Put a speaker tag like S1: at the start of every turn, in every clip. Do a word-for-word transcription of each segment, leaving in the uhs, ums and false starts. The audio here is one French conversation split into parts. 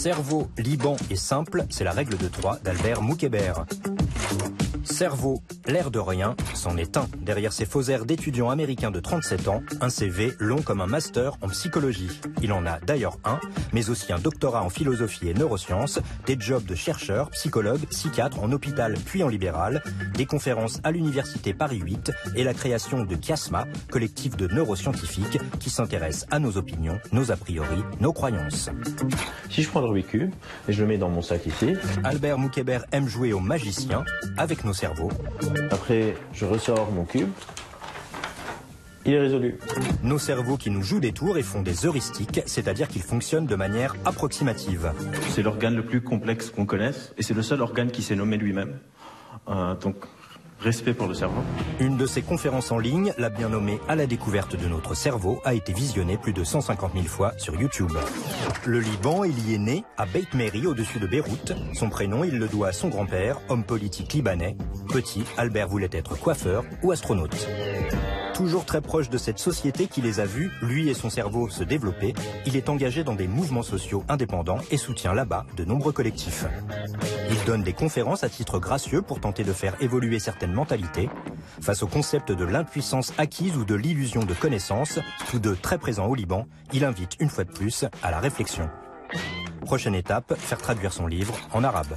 S1: Cerveau, Liban et simple, c'est la règle de trois d'Albert Moukébert. Cerveau, l'air de rien, c'en est un. Derrière ces faux airs d'étudiants américains de trente-sept ans, un C V long comme un master en psychologie. Il en a d'ailleurs un, mais aussi un doctorat en philosophie et neurosciences, des jobs de chercheur, psychologue, psychiatre en hôpital puis en libéral, des conférences à l'université Paris huit et la création de Chiasma, collectif de neuroscientifiques qui s'intéresse à nos opinions, nos a priori, nos croyances.
S2: Si je prends le Rubik's Cube et je le mets dans mon sac ici.
S1: Albert Moukébert aime jouer au magicien avec nos cerveaux.
S2: Après, je ressors mon cube. Il est résolu.
S1: Nos cerveaux qui nous jouent des tours et font des heuristiques, c'est-à-dire qu'ils fonctionnent de manière approximative.
S3: C'est l'organe le plus complexe qu'on connaisse et c'est le seul organe qui s'est nommé lui-même. Euh, donc, respect pour le cerveau.
S1: Une de ces conférences en ligne, la bien nommée « À la découverte de notre cerveau », a été visionnée plus de cent cinquante mille fois sur YouTube. Le Liban, il y est né, à Beit Meri, au-dessus de Beyrouth. Son prénom, il le doit à son grand-père, homme politique libanais. Petit, Albert voulait être coiffeur ou astronaute. Toujours très proche de cette société qui les a vus, lui et son cerveau, se développer, il est engagé dans des mouvements sociaux indépendants et soutient là-bas de nombreux collectifs. Il donne des conférences à titre gracieux pour tenter de faire évoluer certaines mentalités. Face au concept de l'impuissance acquise ou de l'illusion de connaissance, tous deux très présents au Liban, il invite une fois de plus à la réflexion. Prochaine étape, faire traduire son livre en arabe.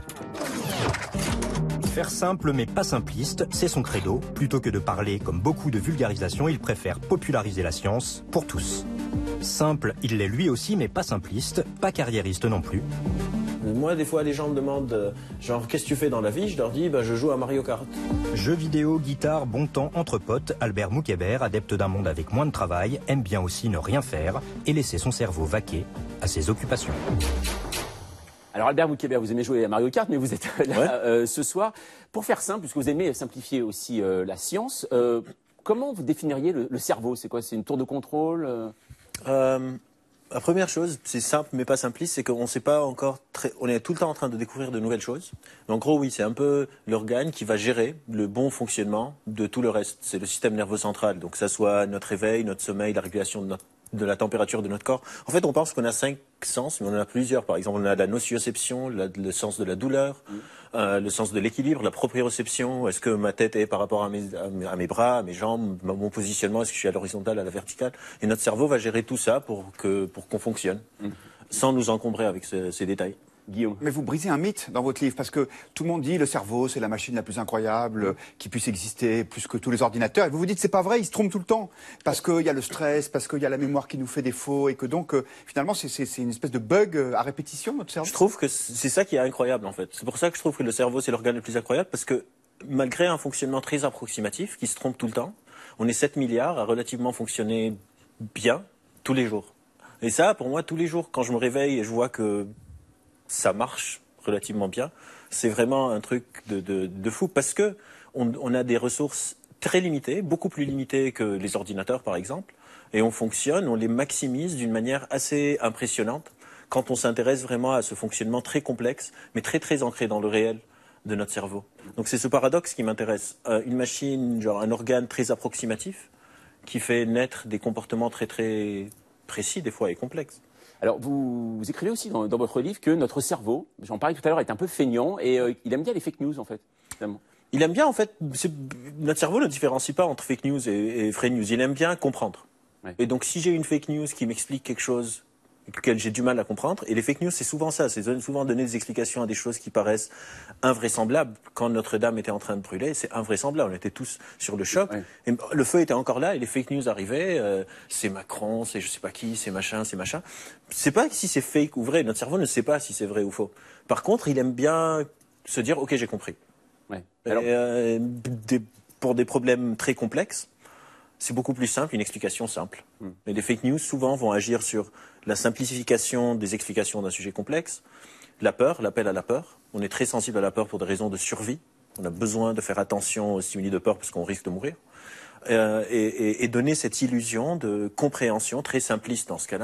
S1: Faire simple mais pas simpliste, c'est son credo. Plutôt que de parler comme beaucoup de vulgarisation, il préfère populariser la science pour tous. Simple, il l'est lui aussi mais pas simpliste, pas carriériste non plus.
S2: Moi, des fois, les gens me demandent, euh, genre, qu'est-ce que tu fais dans la vie? Je leur dis, bah, je joue à Mario Kart.
S1: Jeux vidéo, guitare, bon temps, entre potes, Albert Moukébert, adepte d'un monde avec moins de travail, aime bien aussi ne rien faire et laisser son cerveau vaquer à ses occupations.
S4: Alors Albert Moukébert, vous aimez jouer à Mario Kart, mais vous êtes là ouais. euh, ce soir. Pour faire simple, puisque vous aimez simplifier aussi euh, la science, euh, comment vous définiriez le, le cerveau? C'est quoi? C'est une tour de contrôle euh...
S2: Euh, La première chose, c'est simple mais pas simpliste, c'est qu'on ne sait pas encore très... On est tout le temps en train de découvrir de nouvelles choses. En gros, oui, c'est un peu l'organe qui va gérer le bon fonctionnement de tout le reste. C'est le système nerveux central, donc que ça soit notre réveil, notre sommeil, la régulation de notre de la température de notre corps. En fait, on pense qu'on a cinq sens, mais on en a plusieurs. Par exemple, on a la nocioception, la, le sens de la douleur, mmh. euh, le sens de l'équilibre, la proprioception. Est-ce que ma tête est par rapport à mes, à mes, à mes bras, à mes jambes, mon positionnement, est-ce que je suis à l'horizontale, à la verticale? Et notre cerveau va gérer tout ça pour que pour qu'on fonctionne, mmh. sans nous encombrer avec ce, ces détails.
S4: Guillaume.
S5: Mais vous brisez un mythe dans votre livre, parce que tout le monde dit le cerveau, c'est la machine la plus incroyable mmh. qui puisse exister, plus que tous les ordinateurs. Et vous vous dites, c'est pas vrai, il se trompe tout le temps. Parce qu'il y a le stress, parce qu'il y a la mémoire qui nous fait défaut, et que donc, euh, finalement, c'est une espèce de bug à répétition, notre cerveau.
S2: Je trouve que c'est ça qui est incroyable, en fait. C'est pour ça que je trouve que le cerveau, c'est l'organe le plus incroyable, parce que malgré un fonctionnement très approximatif, qui se trompe tout le temps, on est sept milliards à relativement fonctionner bien tous les jours. Et ça, pour moi, tous les jours, quand je me réveille et je vois que ça marche relativement bien, c'est vraiment un truc de, de, de fou, parce que on, on a des ressources très limitées, beaucoup plus limitées que les ordinateurs par exemple, et on fonctionne, on les maximise d'une manière assez impressionnante quand on s'intéresse vraiment à ce fonctionnement très complexe, mais très très ancré dans le réel de notre cerveau. Donc c'est ce paradoxe qui m'intéresse. Euh, une machine, genre un organe très approximatif, qui fait naître des comportements très très précis des fois et complexes.
S4: Alors, vous, vous écrivez aussi dans, dans votre livre que notre cerveau, j'en parlais tout à l'heure, est un peu feignant et euh, il aime bien les fake news, en fait, finalement.
S2: Il aime bien, en fait, notre cerveau ne différencie pas entre fake news et, et vrai news. Il aime bien comprendre. Ouais. Et donc, si j'ai une fake news qui m'explique quelque chose auquel j'ai du mal à comprendre, et les fake news, c'est souvent ça, c'est souvent donner des explications à des choses qui paraissent invraisemblables. Quand Notre-Dame était en train de brûler, c'est invraisemblable, on était tous sur le choc, ouais. Et le feu était encore là, et les fake news arrivaient, euh, c'est Macron, c'est je sais pas qui, c'est machin, c'est machin. C'est pas si c'est fake ou vrai, notre cerveau ne sait pas si c'est vrai ou faux. Par contre, il aime bien se dire, ok, j'ai compris. Ouais. Alors... Et, euh, des, pour des problèmes très complexes, c'est beaucoup plus simple, une explication simple. Mm. Mais les fake news, souvent, vont agir sur la simplification des explications d'un sujet complexe, la peur, l'appel à la peur. On est très sensible à la peur pour des raisons de survie. On a besoin de faire attention aux stimuli de peur parce qu'on risque de mourir. Euh, et, et, et donner cette illusion de compréhension, très simpliste dans ce cas-là,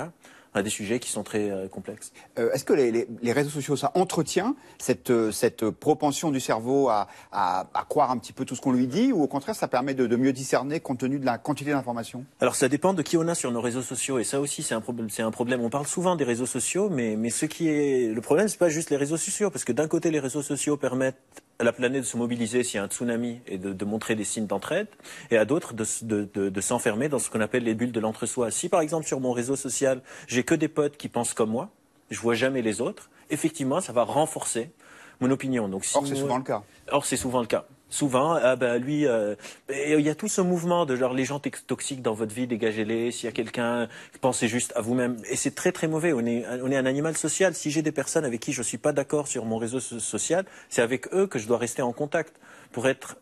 S2: à des sujets qui sont très euh, complexes.
S5: Euh, est-ce que les, les, les réseaux sociaux, ça entretient cette, cette propension du cerveau à, à, à croire un petit peu tout ce qu'on lui dit, ou au contraire, ça permet de, de mieux discerner compte tenu de la quantité d'informations?
S2: Alors ça dépend de qui on a sur nos réseaux sociaux, et ça aussi c'est un problème. C'est un problème. On parle souvent des réseaux sociaux, mais, mais ce qui est le problème, c'est pas juste les réseaux sociaux, parce que d'un côté, les réseaux sociaux permettent à la planète de se mobiliser s'il y a un tsunami et de, de montrer des signes d'entraide, et à d'autres de, de, de, de s'enfermer dans ce qu'on appelle les bulles de l'entre-soi. Si par exemple sur mon réseau social, j'ai que des potes qui pensent comme moi, je vois jamais les autres, effectivement, ça va renforcer mon opinion. Donc, si
S5: Or, c'est souvent le cas.
S2: Or, c'est souvent le cas. Souvent, ah ben lui, euh, il y a tout ce mouvement de genre les gens toxiques dans votre vie, dégagez-les. S'il y a quelqu'un, pensez juste à vous-même. Et c'est très très mauvais. On est, on est un animal social. Si j'ai des personnes avec qui je suis pas d'accord sur mon réseau social, c'est avec eux que je dois rester en contact pour être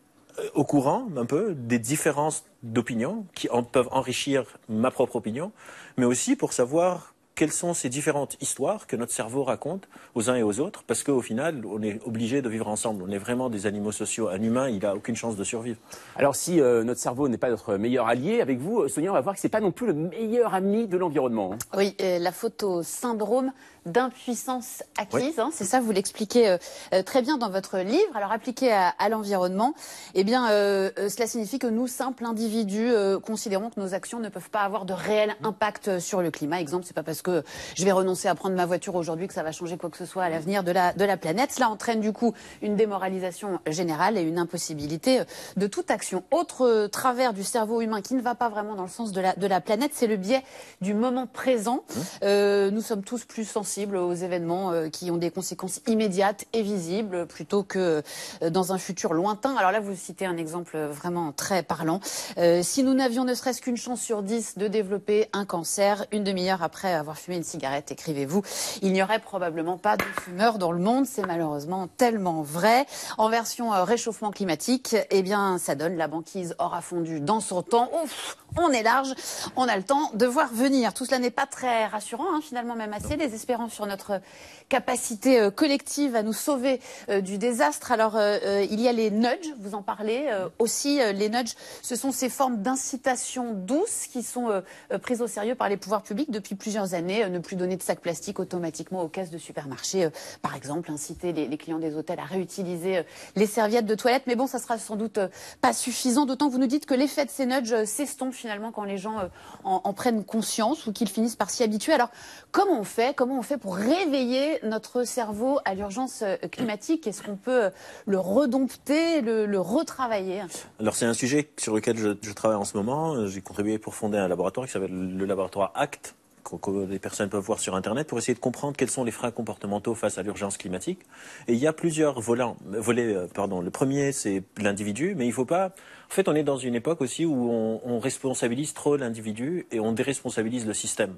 S2: au courant un peu des différences d'opinion qui en peuvent enrichir ma propre opinion, mais aussi pour savoir quelles sont ces différentes histoires que notre cerveau raconte aux uns et aux autres, parce qu'au final, on est obligé de vivre ensemble. On est vraiment des animaux sociaux. Un humain, il n'a aucune chance de survivre.
S4: Alors, si euh, notre cerveau n'est pas notre meilleur allié, avec vous, Sonia, on va voir que ce n'est pas non plus le meilleur ami de l'environnement. Hein.
S6: Oui, euh, la photo syndrome d'impuissance acquise, oui. hein, c'est ça, vous l'expliquez euh, euh, très bien dans votre livre. Alors, appliqué à, à l'environnement, eh bien, euh, euh, cela signifie que nous, simples individus, euh, considérons que nos actions ne peuvent pas avoir de réel impact sur le climat. Exemple, c'est pas parce que je vais renoncer à prendre ma voiture aujourd'hui que ça va changer quoi que ce soit à l'avenir de la, de la planète. Cela entraîne du coup une démoralisation générale et une impossibilité de toute action. Autre travers du cerveau humain qui ne va pas vraiment dans le sens de la, de la planète, c'est le biais du moment présent. Euh, nous sommes tous plus sensibles aux événements euh, qui ont des conséquences immédiates et visibles plutôt que euh, dans un futur lointain. Alors là, vous citez un exemple vraiment très parlant. Euh, si nous n'avions ne serait-ce qu'une chance sur dix de développer un cancer, une demi-heure après avoir fumé une cigarette, écrivez-vous, il n'y aurait probablement pas de fumeurs dans le monde. C'est malheureusement tellement vrai. En version euh, réchauffement climatique, eh bien, ça donne la banquise aura fondu dans son temps. Ouf, on est large, on a le temps de voir venir. Tout cela n'est pas très rassurant, hein, finalement, même assez désespérant sur notre capacité euh, collective à nous sauver euh, du désastre. Alors, euh, euh, il y a les nudges, vous en parlez euh, aussi. Euh, les nudges, ce sont ces formes d'incitation douce qui sont euh, euh, prises au sérieux par les pouvoirs publics depuis plusieurs années. Euh, ne plus donner de sacs plastiques automatiquement aux caisses de supermarchés, euh, par exemple, inciter les, les clients des hôtels à réutiliser euh, les serviettes de toilette. Mais bon, ça sera sans doute euh, pas suffisant, d'autant que vous nous dites que l'effet de ces nudges euh, s'estompe finalement quand les gens euh, en, en prennent conscience ou qu'ils finissent par s'y habituer. Alors, comment on fait Comment on fait pour réveiller notre cerveau à l'urgence climatique? Est-ce qu'on peut le redompter, le, le retravailler?
S2: Alors c'est un sujet sur lequel je, je travaille en ce moment. J'ai contribué pour fonder un laboratoire qui s'appelle le laboratoire ACT, que, que les personnes peuvent voir sur Internet, pour essayer de comprendre quels sont les freins comportementaux face à l'urgence climatique. Et il y a plusieurs volants, volets. Pardon. Le premier, c'est l'individu, mais il ne faut pas... En fait, on est dans une époque aussi où on, on responsabilise trop l'individu et on déresponsabilise le système.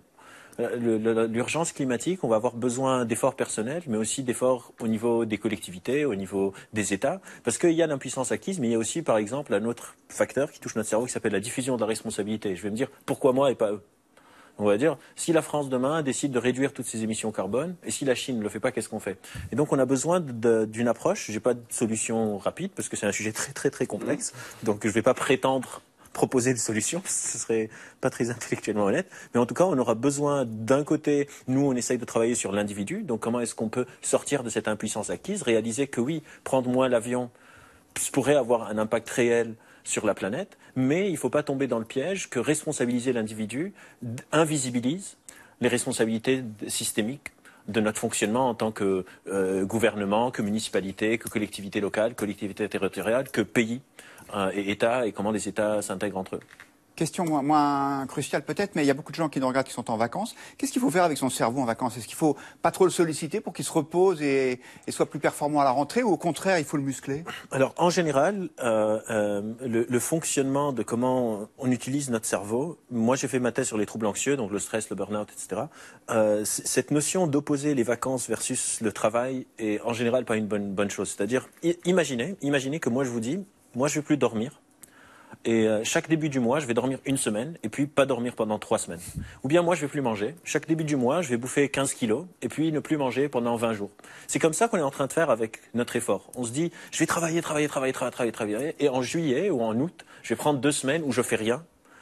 S2: L'urgence climatique, on va avoir besoin d'efforts personnels, mais aussi d'efforts au niveau des collectivités, au niveau des États, parce qu'il y a l'impuissance acquise, mais il y a aussi, par exemple, un autre facteur qui touche notre cerveau qui s'appelle la diffusion de la responsabilité. Je vais me dire, pourquoi moi et pas eux? On va dire, si la France demain décide de réduire toutes ses émissions carbone, et si la Chine ne le fait pas, qu'est-ce qu'on fait? Et donc on a besoin d'une approche. Je n'ai pas de solution rapide, parce que c'est un sujet très très très complexe, donc je ne vais pas prétendre proposer des solutions, ce serait pas très intellectuellement honnête, mais en tout cas, on aura besoin d'un côté, nous, on essaye de travailler sur l'individu, donc comment est-ce qu'on peut sortir de cette impuissance acquise, réaliser que oui, prendre moins l'avion pourrait avoir un impact réel sur la planète, mais il ne faut pas tomber dans le piège que responsabiliser l'individu invisibilise les responsabilités systémiques de notre fonctionnement en tant que euh, gouvernement, que municipalité, que collectivité locale, collectivité territoriale, que pays euh, et État, et comment les États s'intègrent entre eux.
S5: Question moins, moins cruciale peut-être, mais il y a beaucoup de gens qui nous regardent qui sont en vacances. Qu'est-ce qu'il faut faire avec son cerveau en vacances? Est-ce qu'il faut pas trop le solliciter pour qu'il se repose et, et soit plus performant à la rentrée, ou au contraire, il faut le muscler? Alors,
S2: en général, euh, euh, le, le fonctionnement de comment on utilise notre cerveau, moi j'ai fait ma thèse sur les troubles anxieux, donc le stress, le burn-out, et cetera. Euh, cette notion d'opposer les vacances versus le travail est en général pas une bonne, bonne chose. C'est-à-dire, imaginez, imaginez que moi je vous dis, moi je ne veux plus dormir. Et euh, chaque début du mois, je vais dormir une semaine et puis pas dormir pendant trois semaines. Ou bien moi, je vais plus manger. Chaque début du mois, je vais bouffer quinze kilos et puis ne plus manger pendant vingt jours. C'est comme ça qu'on est en train de faire avec notre effort. On se dit, je vais travailler, travailler, travailler, travailler, travailler, travailler. Et en juillet ou en août, je vais prendre deux semaines où je fais rien.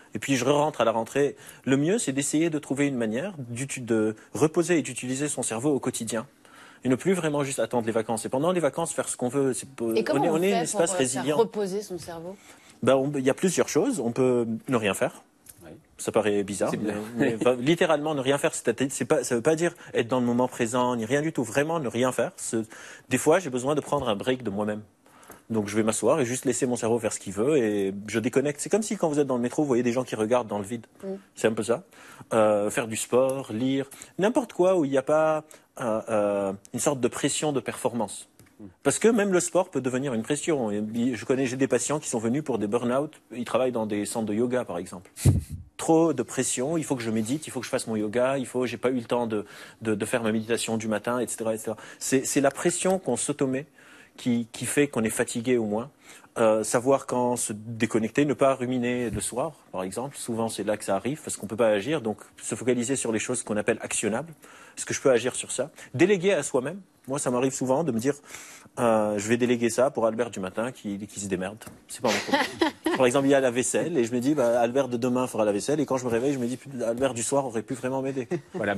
S2: Et puis je rentre à la rentrée. Le mieux, c'est d'essayer de trouver une manière de reposer et d'utiliser son cerveau au quotidien. Et ne plus vraiment juste attendre les vacances. Et pendant les vacances, faire ce qu'on veut.
S6: Et comment
S2: on est,
S6: on,
S2: on est
S6: fait
S2: un espace
S6: pour
S2: résilient.
S6: faire reposer son cerveau?
S2: Ben, on- il y a plusieurs choses. On peut ne rien faire.
S4: Oui.
S2: Ça paraît bizarre,
S4: C'est
S2: mais,
S4: bien.
S2: mais, enfin, littéralement ne rien faire, c'est c'est pas, ça veut pas dire être dans le moment présent, ni rien du tout. Vraiment ne rien faire. Ce- Des fois, j'ai besoin de prendre un break de moi-même. Donc je vais m'asseoir et juste laisser mon cerveau faire ce qu'il veut et je déconnecte. C'est comme si quand vous êtes dans le métro, vous voyez des gens qui regardent dans le vide.
S6: Mm.
S2: C'est un peu ça. Euh, faire du sport, lire, n'importe quoi où il n'y a pas euh, euh, une sorte de pression de performance. Parce que même le sport peut devenir une pression. Et je connais, j'ai des patients qui sont venus pour des burn-out. Ils travaillent dans des centres de yoga, par exemple. Trop de pression. Il faut que je médite, il faut que je fasse mon yoga, il faut, j'ai pas eu le temps de, de, de faire ma méditation du matin, et cetera, et cetera. C'est, c'est la pression qu'on s'automet qui, qui fait qu'on est fatigué au moins. Euh, savoir quand se déconnecter, ne pas ruminer le soir, par exemple. Souvent, c'est là que ça arrive, parce qu'on peut pas agir. Donc, se focaliser sur les choses qu'on appelle actionnables. Est-ce que je peux agir sur ça? Déléguer à soi-même. Moi, ça m'arrive souvent de me dire, euh, je vais déléguer ça pour Albert du matin qui, qui se démerde. C'est pas mon problème. Par exemple, il y a la vaisselle, et je me dis, bah, Albert de demain fera la vaisselle, et quand je me réveille, je me dis, Albert du soir aurait pu vraiment m'aider.
S4: Voilà.